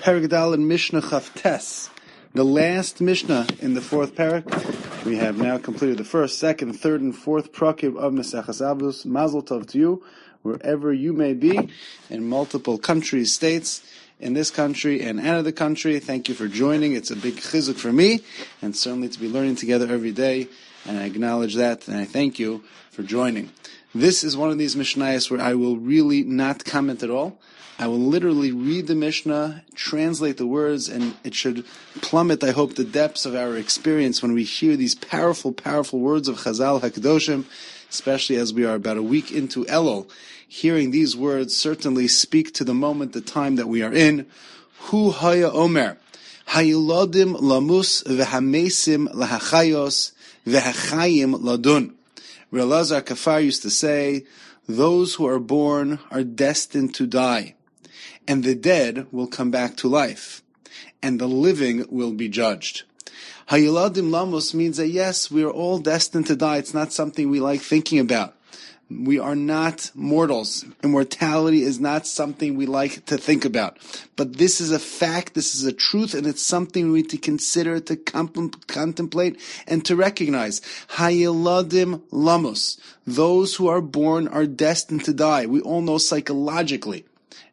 Perek Dal and Mishnah Chavtes, the last Mishnah in the fourth Perek. We have now completed the first, second, third, and fourth Prakim of Maseches Avos. Mazel Tov to you, wherever you may be, in multiple countries, states, in this country and out of the country. Thank you for joining. It's a big chizuk for me, and certainly to be learning together every day, and I acknowledge that, and I thank you for joining. This is one of these Mishnayos where I will really not comment at all. I will literally read the Mishnah, translate the words, and it should plummet, I hope, the depths of our experience when we hear these powerful, powerful words of Chazal HaKadoshim, especially as we are about a week into Elul. Hearing these words certainly speak to the moment, the time that we are in. Hu haya omer, hayulodim lamus v'hamesim lahachayos v'hachayim ladun. Reb Elazar Kafar used to say, those who are born are destined to die, and the dead will come back to life, and the living will be judged. Hayuladim Lamos means that yes, we are all destined to die. It's not something we like thinking about. We are not mortals. Immortality is not something we like to think about. But this is a fact, this is a truth, and it's something we need to consider, to contemplate, and to recognize. Hayuladim Lamos. Those who are born are destined to die. We all know psychologically.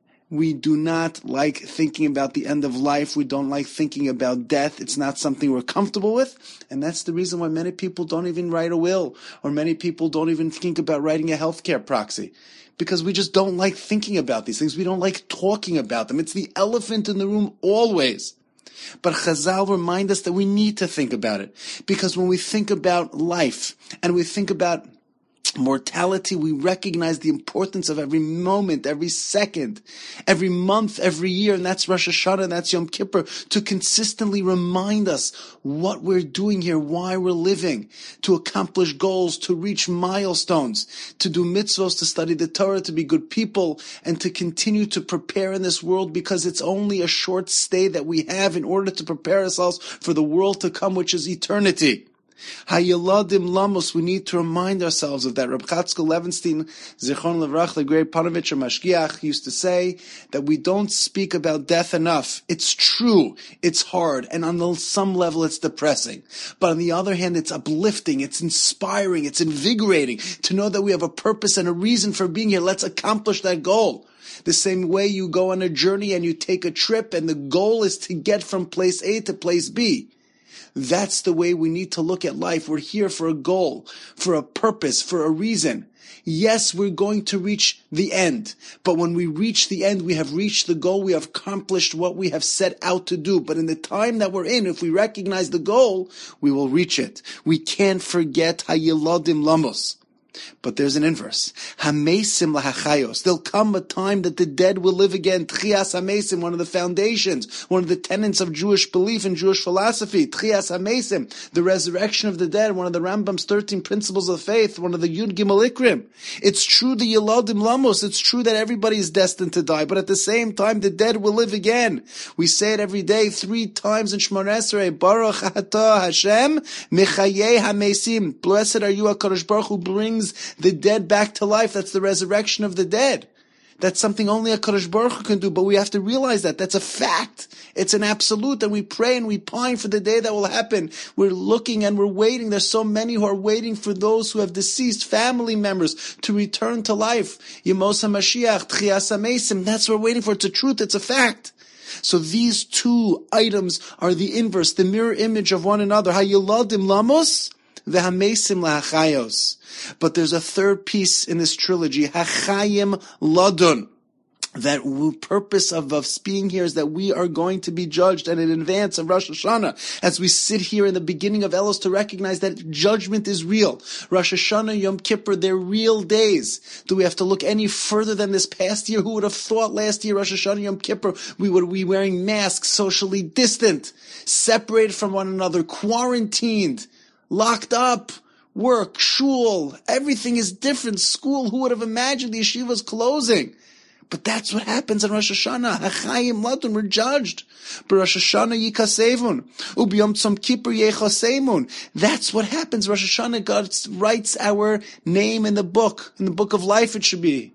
We do not like thinking about the end of life. We don't like thinking about death. It's not something we're comfortable with. And that's the reason why many people don't even write a will, or many people don't even think about writing a healthcare proxy. Because we just don't like thinking about these things. We don't like talking about them. It's the elephant in the room always. But Chazal remind us that we need to think about it. Because when we think about life, and we think about mortality, we recognize the importance of every moment, every second, every month, every year, and that's Rosh Hashanah, and that's Yom Kippur, to consistently remind us what we're doing here, why we're living, to accomplish goals, to reach milestones, to do mitzvos, to study the Torah, to be good people, and to continue to prepare in this world, because it's only a short stay that we have in order to prepare ourselves for the world to come, which is eternity. Hayeladim Lamos, we need to remind ourselves of that. Reb Chatzkel Levenstein, Zichron Levrach, the great Panovich or Mashgiach, used to say that we don't speak about death enough. It's true, it's hard, and on some level it's depressing. But on the other hand, it's uplifting, it's inspiring, it's invigorating to know that we have a purpose and a reason for being here. Let's accomplish that goal. The same way you go on a journey and you take a trip, and the goal is to get from place A to place B. That's the way we need to look at life. We're here for a goal, for a purpose, for a reason. Yes, we're going to reach the end. But when we reach the end, we have reached the goal. We have accomplished what we have set out to do. But in the time that we're in, if we recognize the goal, we will reach it. We can't forget Hayeladim Lamos. But there's an inverse. Hamesim lahachayos. There'll come a time that the dead will live again. Tchias hamesim, one of the foundations, one of the tenets of Jewish belief and Jewish philosophy. Tchias hamesim, the resurrection of the dead, one of the Rambam's 13 principles of faith, one of the Yud Gimel Ikrim. It's true, the Yeladim Lamos, it's true that everybody is destined to die, but at the same time, the dead will live again. We say it every day, 3 times in Shemona Esrei, Baruch Atah Hashem, Mechayei hamesim. Blessed are you, HaKadosh Baruch Hu brings the dead back to life. That's the resurrection of the dead. That's something only HaKadosh Baruch Hu can do, but we have to realize that. That's a fact. It's an absolute, and we pray and we pine for the day that will happen. We're looking and we're waiting. There's so many who are waiting for those who have deceased family members to return to life. Yemos HaMashiach, Tchias HaMesim, that's what we're waiting for. It's a truth, it's a fact. So these two items are the inverse, the mirror image of one another. Hayeladim Lamos, V'hamesim lahachayos. But there's a third piece in this trilogy, Hachayim Ladun. That purpose of being here is that we are going to be judged, and in advance of Rosh Hashanah, as we sit here in the beginning of Elul, to recognize that judgment is real. Rosh Hashanah, Yom Kippur, they're real days. Do we have to look any further than this past year? Who would have thought last year, Rosh Hashanah, Yom Kippur, we would be wearing masks, socially distant, separated from one another, quarantined, locked up, work, shul, everything is different. School, who would have imagined the yeshiva's closing? But that's what happens on Rosh Hashanah. Hachayim Ladun, we're judged. But Rosh Hashanah Yikasevun. Ubiyom Tzom Kippur Yechasemun. That's what happens. Rosh Hashanah, God writes our name in the book of life it should be.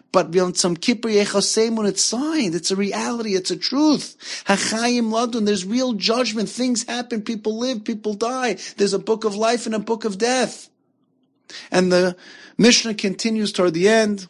But beyond some Kippur Yechosem, when it's signed, it's a reality, it's a truth. Hachayim Ladun, there's real judgment. Things happen, people live, people die. There's a book of life and a book of death. And the Mishnah continues toward the end.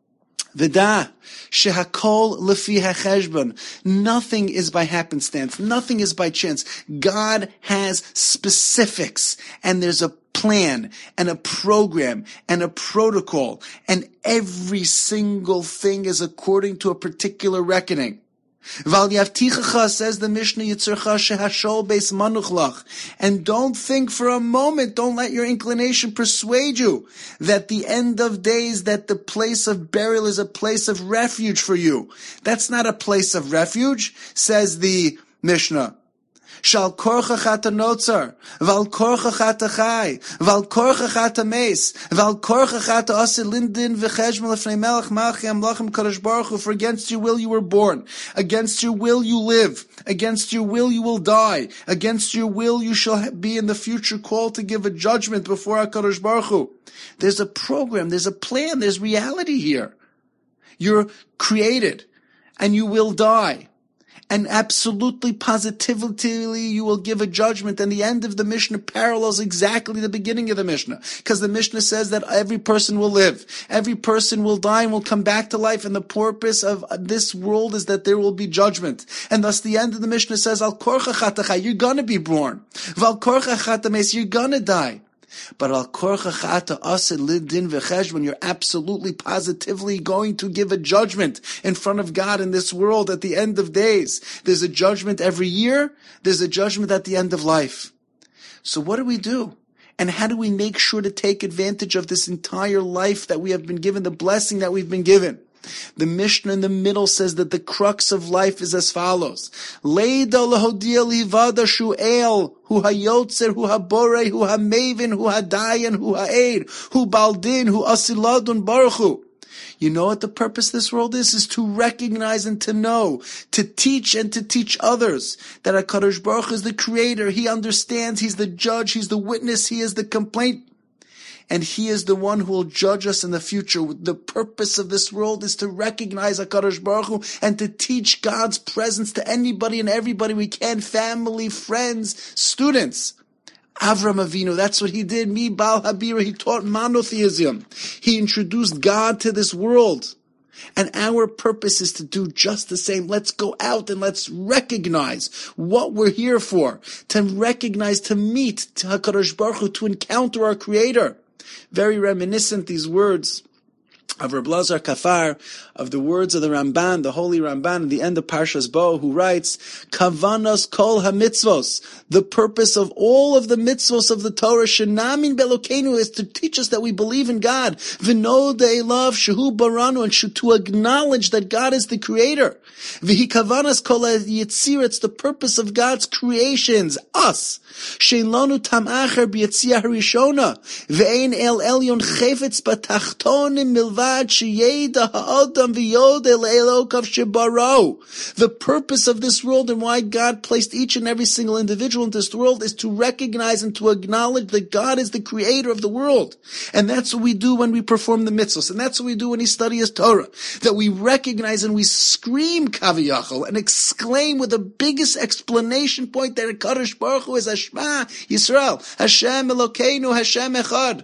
V'da shehakol lefi hacheshbon. Nothing is by happenstance. Nothing is by chance. God has specifics, and there's a plan and a program and a protocol, and every single thing is according to a particular reckoning. Val yavtichacha, says the Mishnah, Yitzurcha shehashol beis manuchlach. And don't think for a moment, don't let your inclination persuade you that the end of days, that the place of burial is a place of refuge for you. That's not a place of refuge, says the Mishnah. Shal korcha chata notzar, val korcha chata chai, val korcha chata meis, val korcha chata ase lindin v'cheshma lefnei melech malchi amlachim kadosh baruch hu. For against your will you were born, against your will you live, against your will you will die, against your will you shall be in the future called to give a judgment before HaKadosh Baruch Hu. There's a program, there's a plan, there's reality here. You're created, and you will die. And absolutely, positively, you will give a judgment. And the end of the Mishnah parallels exactly the beginning of the Mishnah. Because the Mishnah says that every person will live. Every person will die and will come back to life. And the purpose of this world is that there will be judgment. And thus the end of the Mishnah says, Al korcha chatachai, you're gonna be born. Val korcha chatames, you're gonna die. But al korcha chata asid lidin v'chesh, when you're absolutely positively going to give a judgment in front of God in this world at the end of days. There's a judgment every year. There's a judgment at the end of life. So what do we do? And how do we make sure to take advantage of this entire life that we have been given, the blessing that we've been given? The Mishnah in the middle says that the crux of life is as follows. Leida lehodia livada shu'el, hu hayotzer, hu habore, hu hamevin, hu hadayan, hu ha'ed, hu baldin, hu asiladun baruch hu. You know what the purpose of this world is to recognize and to know, to teach and to teach others that HaKadosh Baruch Hu is the creator. He understands, he's the judge, he's the witness, he is the complaint. And he is the one who will judge us in the future. The purpose of this world is to recognize HaKadosh Baruch Hu and to teach God's presence to anybody and everybody we can, family, friends, students. Avram Avinu, that's what he did. Mi Bal Habira, he taught monotheism. He introduced God to this world. And our purpose is to do just the same. Let's go out and let's recognize what we're here for. To recognize, to meet HaKadosh Baruch Hu, to encounter our Creator. Very reminiscent, these words of Reb Lazar Kafar, of the words of the Ramban, the holy Ramban, at the end of Parshas Bo, who writes, Kavanos kol ha-mitzvos, the purpose of all of the mitzvos of the Torah, shenamin belokeinu, is to teach us that we believe in God, v'no de'elav shehu baranu, and to acknowledge that God is the Creator. V'hi kavanos kol ha-yitzir, it's the purpose of God's creations, us. Shein lanu tam acher b'yetziah harishona, ve'ein el elyon chefetz batachtonim milvad sheyeda ha'adam v'yodeh le'elokav shebaro. The purpose of this world and why God placed each and every single individual in this world is to recognize and to acknowledge that God is the creator of the world. And that's what we do when we perform the mitzvahs. And that's what we do when we study His Torah. That we recognize and we scream kaviyachol and exclaim with the biggest explanation point that HaKadosh Baruch Hu is Hashma Yisrael. Hashem Elokeinu, Hashem Echad.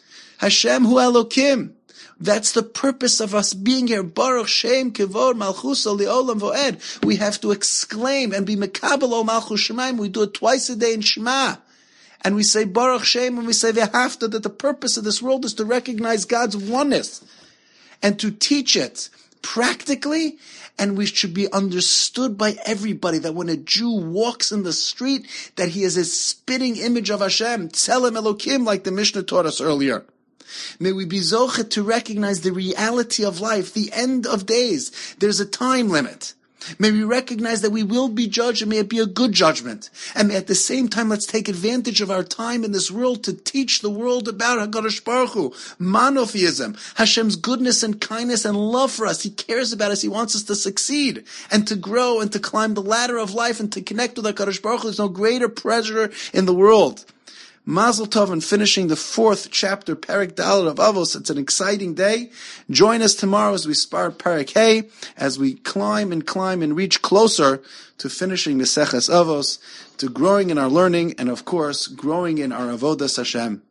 Hashem Hu Elokim. That's the purpose of us being here. Baruch Shem Kevod Malchusa Le'olam Vo'ed. We have to exclaim and be Mekabel O Malchus Shemaim. We do it twice a day in Shema. And we say Baruch Shem and we say V'hafta, that the purpose of this world is to recognize God's oneness and to teach it practically. And we should be understood by everybody that when a Jew walks in the street, that he is a spitting image of Hashem. Tzelem Elokim, like the Mishnah taught us earlier. May we be zochet to recognize the reality of life, the end of days. There's a time limit. May we recognize that we will be judged, and may it be a good judgment. And may at the same time, let's take advantage of our time in this world to teach the world about HaKadosh Baruch Hu, monotheism, Hashem's goodness and kindness and love for us. He cares about us. He wants us to succeed and to grow and to climb the ladder of life and to connect with HaKadosh Baruch Hu. There's no greater pleasure in the world. Mazel Tov and finishing the 4th chapter, Perek Dalet of Avos. It's an exciting day. Join us tomorrow as we start Perek Hey, as we climb and reach closer to finishing Meseches Avos, to growing in our learning, and of course, growing in our Avodas Hashem.